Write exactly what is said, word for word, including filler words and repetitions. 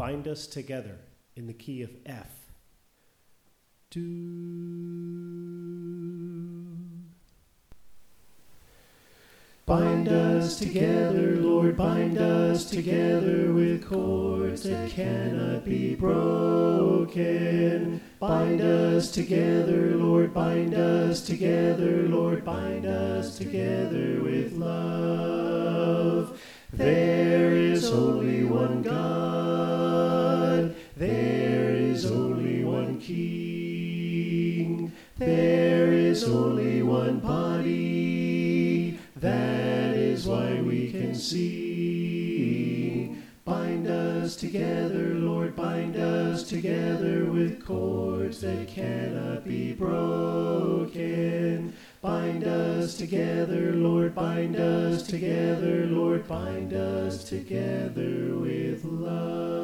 bind us together in the key of F. Do. Bind us together, Lord, bind us together with cords that cannot be broken. Bind us together, Lord, bind us together, Lord, bind us together with love. There is only one God, there is only one King, there is only one body, that is why we can sing. Bind us together, Lord, bind us together with cords that cannot be broken. Bind us together, Lord, bind us together, Lord, bind us together with love.